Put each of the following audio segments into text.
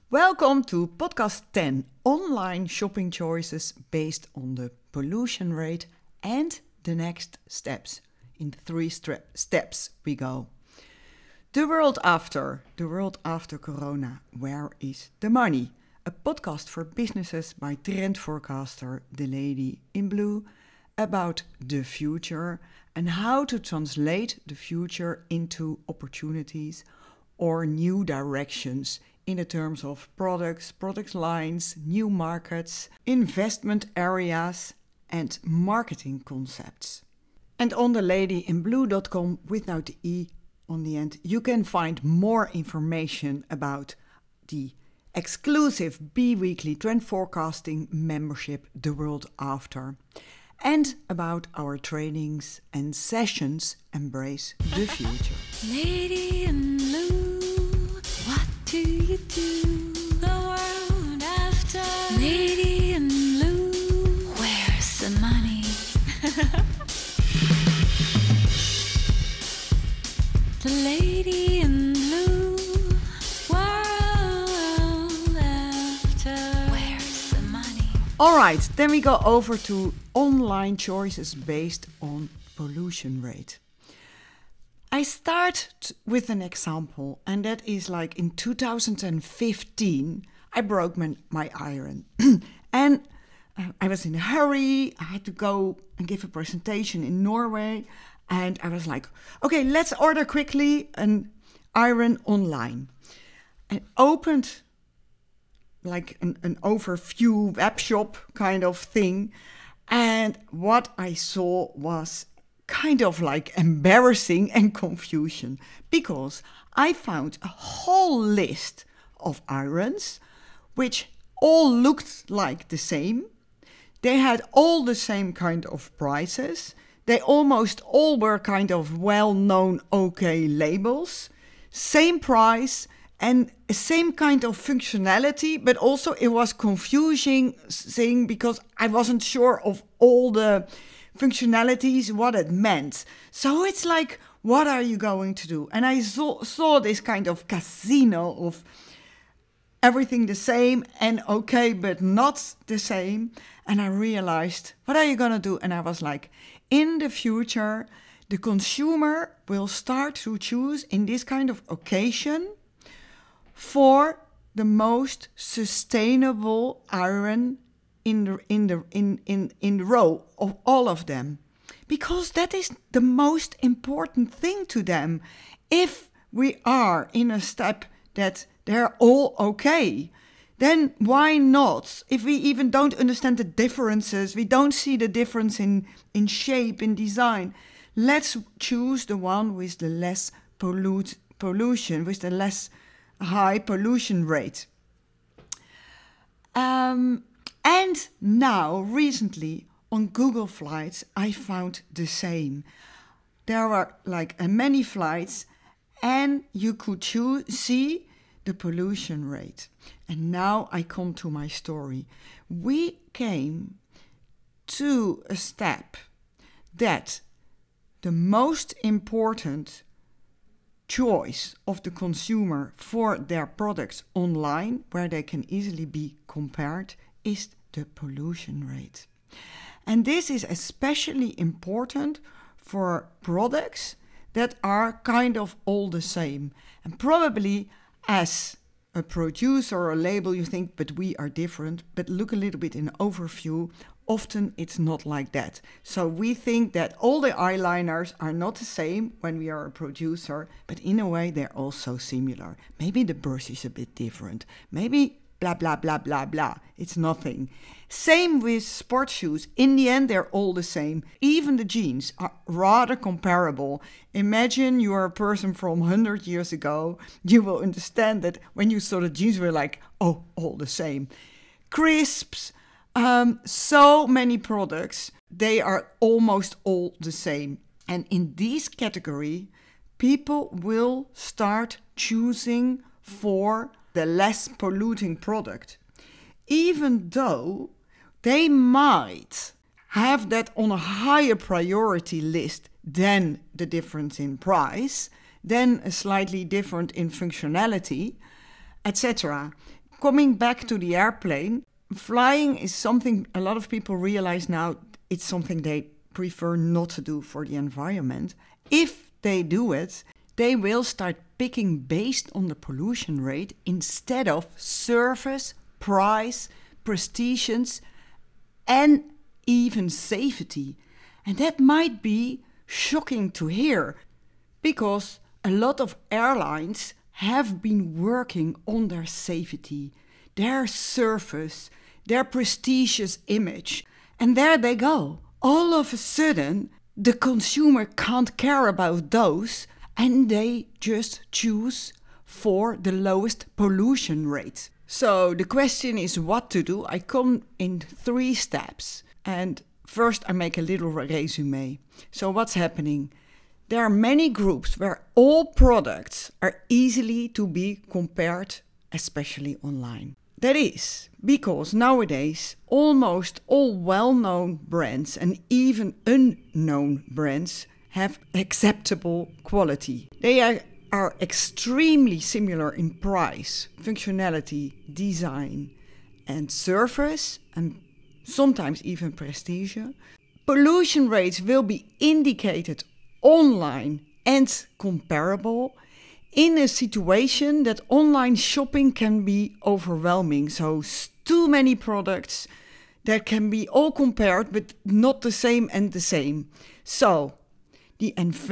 Welcome to podcast 10, online shopping choices based on the pollution rate and the next steps. In 3 steps we go. The world after Corona, where is the money? A podcast for businesses by trend forecaster The Lady in Blue about the future and how to translate the future into opportunities or new directions in the terms of products, product lines, new markets, investment areas and marketing concepts. And on theladyinblue.com, without the E on the end, you can find more information about the exclusive bi-weekly trend forecasting membership The World After and about our trainings and sessions Embrace the Future. Lady in blue, what do you do? The world after. Lady in blue, where's the money? The lady in blue, world after. Where's the money? All right, then we go over to online choices based on pollution rate. I start with an example, and that is like in 2015, I broke my iron. And I was in a hurry. I had to go and give a presentation in Norway. And I was like, okay, let's order quickly an iron online. And opened like an overview web shop kind of thing. And what I saw was kind of like embarrassing and confusion, because I found a whole list of irons which all looked like the same. They had all the same kind of prices. They almost all were kind of well-known okay labels, same price and same kind of functionality, but also it was confusing thing because I wasn't sure of all the functionalities, what it meant. So it's like, what are you going to do? And I saw this kind of casino of everything the same and okay, but not the same. And I realized, what are you going to do? And I was like, in the future, the consumer will start to choose in this kind of occasion for the most sustainable iron in the row of all of them, because that is the most important thing to them. If we are in a step that they're all okay, then why not? If we even don't understand the differences, we don't see the difference in shape, in design, let's choose the one with the less pollution, with the less high pollution rate. And now, recently, on Google Flights, I found the same. There were like many flights and you could see the pollution rate. And now I come to my story. We came to a step that the most important choice of the consumer for their products online, where they can easily be compared, is the pollution rate. And this is especially important for products that are kind of all the same. And probably as a producer or a label, you think, but we are different. But look a little bit in overview. Often it's not like that. So we think that all the eyeliners are not the same when we are a producer, but in a way they're also similar. Maybe the brush is a bit different. Maybe blah, blah, blah, blah, blah. It's nothing. Same with sports shoes. In the end, they're all the same. Even the jeans are rather comparable. Imagine you are a person from 100 years ago. You will understand that when you saw the jeans, were like, oh, all the same. Crisps, so many products, they are almost all the same. And in this category, people will start choosing for the less polluting product, even though they might have that on a higher priority list than the difference in price, then a slightly different in functionality, etc. coming back to the airplane, flying is something a lot of people realize now it's something they prefer not to do for the environment. If they do it, they will start picking based on the pollution rate instead of service, price, prestige, and even safety. And that might be shocking to hear, because a lot of airlines have been working on their safety, their service, their prestigious image. And there they go. All of a sudden, the consumer can't care about those, and they just choose for the lowest pollution rate. So the question is what to do. I come in 3 steps. And first I make a little resume. So what's happening? There are many groups where all products are easily to be compared, especially online. That is because nowadays almost all well-known brands and even unknown brands have acceptable quality. They are extremely similar in price, functionality, design, and service, and sometimes even prestige. Pollution rates will be indicated online and comparable in a situation that online shopping can be overwhelming. So too many products that can be all compared but not the same and the same. So the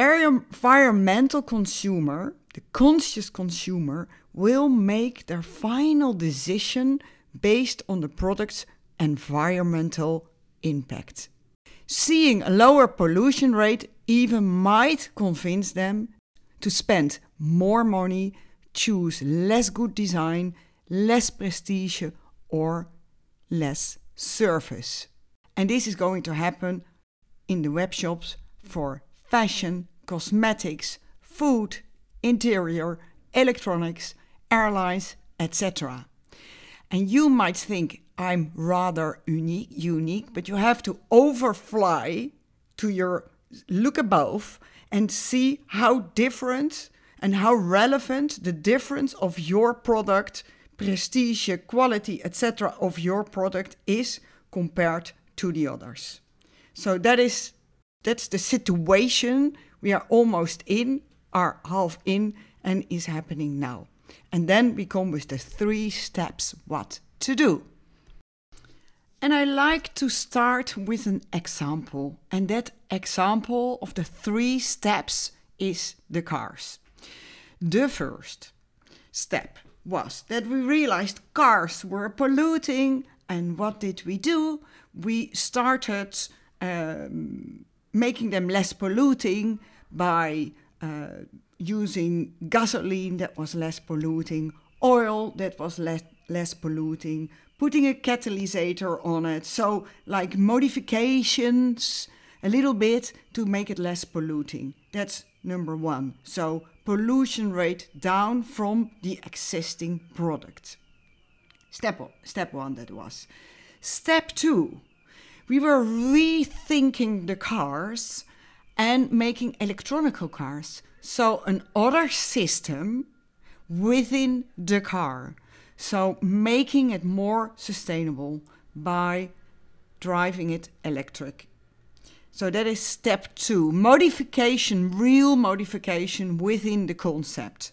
environmental consumer, the conscious consumer, will make their final decision based on the product's environmental impact. Seeing a lower pollution rate even might convince them to spend more money, choose less good design, less prestige, or less service. And this is going to happen in the web shops for fashion, cosmetics, food, interior, electronics, airlines, etc. And you might think I'm rather unique, but you have to overfly to your look above and see how different and how relevant the difference of your product, prestige, quality, etc. of your product is compared to the others. So that's the situation we are almost in, are half in, and is happening now. And then we come with the 3 steps what to do. And I like to start with an example. And that example of the 3 steps is the cars. The first step was that we realized cars were polluting. And what did we do? We started making them less polluting by using gasoline that was less polluting, oil that was less polluting, putting a catalysator on it. So like modifications a little bit to make it less polluting. That's number 1. So pollution rate down from the existing product. Step 1 that was. Step 2, we were rethinking the cars and making electronical cars. So another system within the car. So making it more sustainable by driving it electric. So that is step 2, modification, real modification within the concept.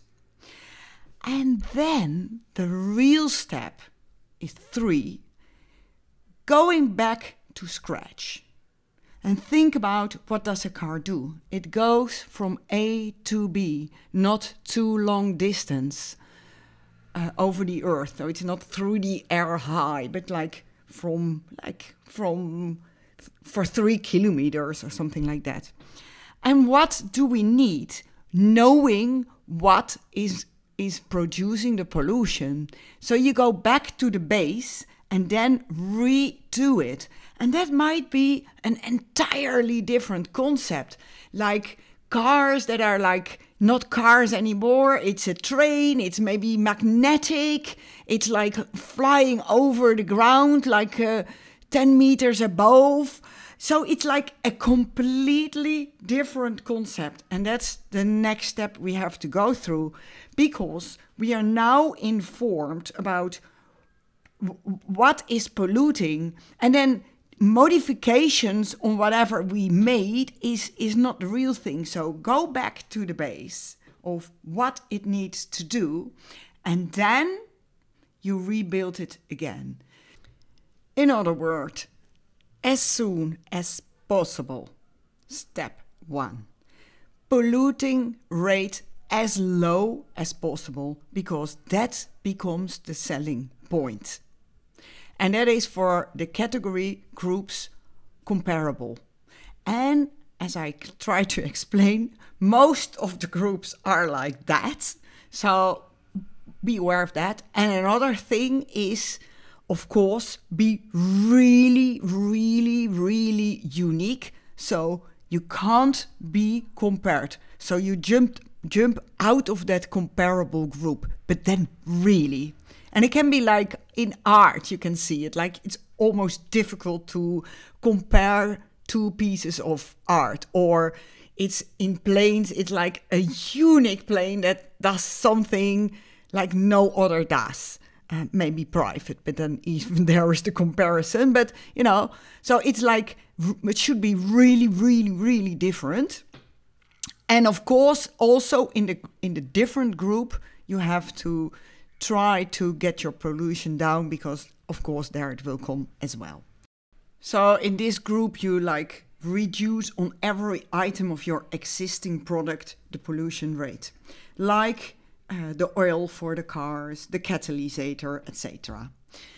And then the real step is 3, going back to scratch. And think about what does a car do? It goes from A to B, not too long distance over the earth. So it's not through the air high, but for 3 kilometers or something like that. And what do we need? Knowing what is producing the pollution. So you go back to the base and then redo it. And that might be an entirely different concept, like cars that are like not cars anymore. It's a train, it's maybe magnetic, it's like flying over the ground, like 10 meters above. So it's like a completely different concept. And that's the next step we have to go through, because we are now informed about what is polluting, and then modifications on whatever we made is not the real thing. So go back to the base of what it needs to do, and then you rebuild it again. In other words, as soon as possible. Step 1. Polluting rate as low as possible, because that becomes the selling point. And that is for the category groups comparable. And as I try to explain, most of the groups are like that. So be aware of that. And another thing is, of course, be really, really, really unique. So you can't be compared. So you jump out of that comparable group, but then really. And it can be like in art, you can see it, like it's almost difficult to compare two pieces of art. Or it's in planes, it's like a unique plane that does something like no other does. Maybe private, but then even there is the comparison. But, you know, so it's like, it should be really, really, really different. And of course, also in the different group, you have to try to get your pollution down, because of course there it will come as well. So in this group, you like reduce on every item of your existing product the pollution rate, like the oil for the cars, the catalysator, etc.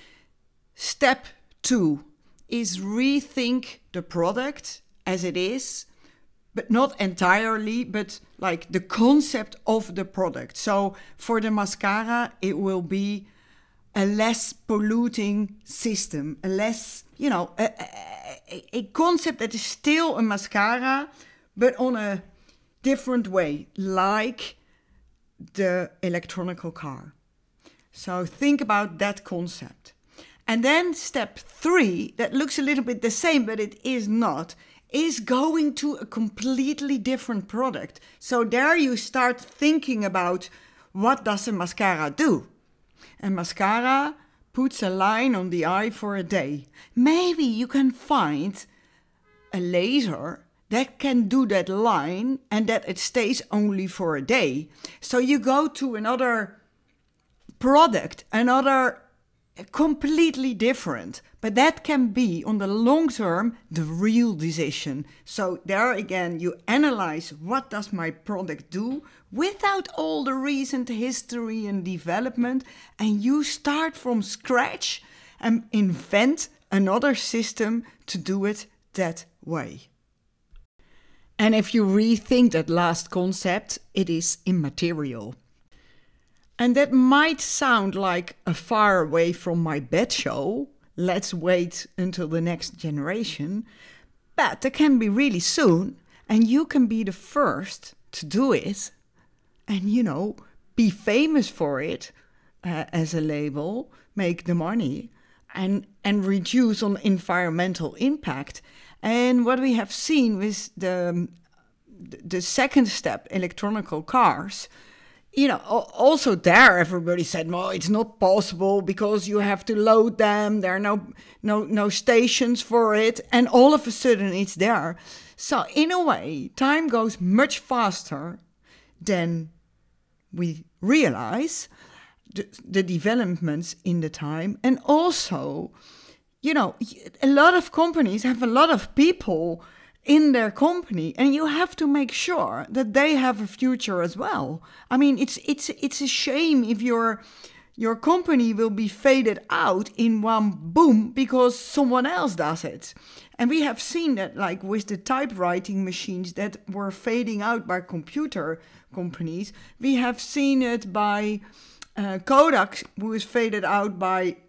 Step 2 is rethink the product as it is, but not entirely, but like the concept of the product. So for the mascara, it will be a less polluting system, a less, you know, a concept that is still a mascara, but on a different way, like the electronical car. So think about that concept. And then step 3, that looks a little bit the same, but it is not, is going to a completely different product. So there you start thinking about, what does a mascara do? A mascara puts a line on the eye for a day. Maybe you can find a laser that can do that line and that it stays only for a day. So you go to another product, another completely different, but that can be on the long term the real decision. So there again, you analyze, what does my product do without all the recent history and development, and you start from scratch and invent another system to do it that way. And if you rethink that last concept, it is immaterial. And that might sound like a far away from my bed show, let's wait until the next generation, but it can be really soon, and you can be the first to do it, and, you know, be famous for it as a label, make the money, and reduce on environmental impact. And what we have seen with the second step, electronical cars, you know, also there everybody said, well, it's not possible because you have to load them. There are no stations for it. And all of a sudden it's there. So in a way, time goes much faster than we realize, the developments in the time. And also, you know, a lot of companies have a lot of people in their company, and you have to make sure that they have a future as well. I mean, it's a shame if your company will be faded out in one boom because someone else does it. And we have seen that, like with the typewriting machines that were fading out by computer companies. We have seen it by Kodak, who is faded out by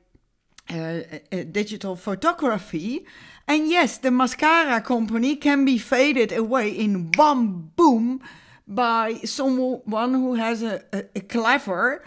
digital photography. And yes, the mascara company can be faded away in one boom by someone who has a clever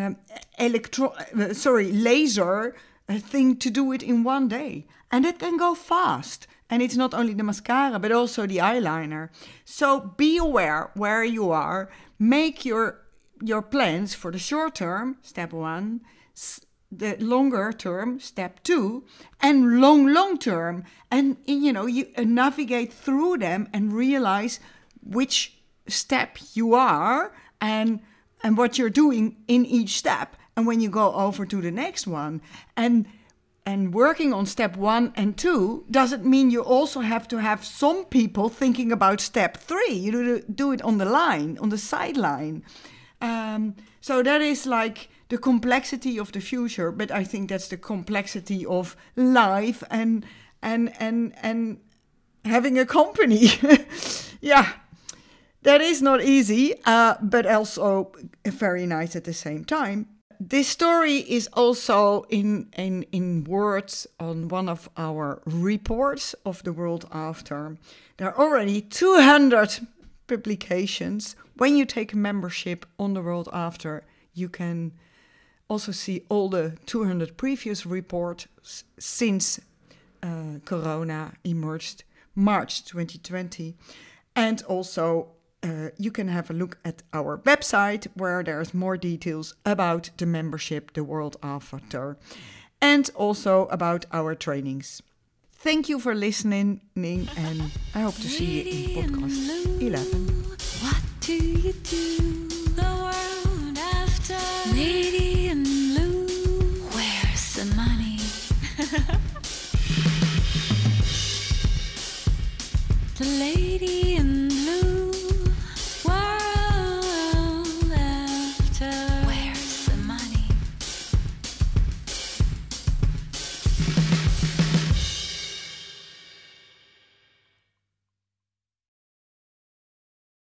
laser thing to do it in one day. And it can go fast. And it's not only the mascara, but also the eyeliner. So be aware where you are. Make your plans for the short term, step 1. the longer term, step 2, and long term. And, you navigate through them and realize which step you are and what you're doing in each step. And when you go over to the next one and working on step 1 and 2 doesn't mean you also have to have some people thinking about step 3. You do it on the line, on the sideline. So that is like the complexity of the future, but I think that's the complexity of life and having a company. Yeah, that is not easy, but also very nice at the same time. This story is also in words on one of our reports of the world after. There are already 200 publications. When you take membership on the world after, you can also see all the 200 previous reports since Corona emerged March 2020. And also you can have a look at our website where there's more details about the membership, the world after, and also about our trainings. Thank you for listening, and I hope to see you in podcast 11. What do you do?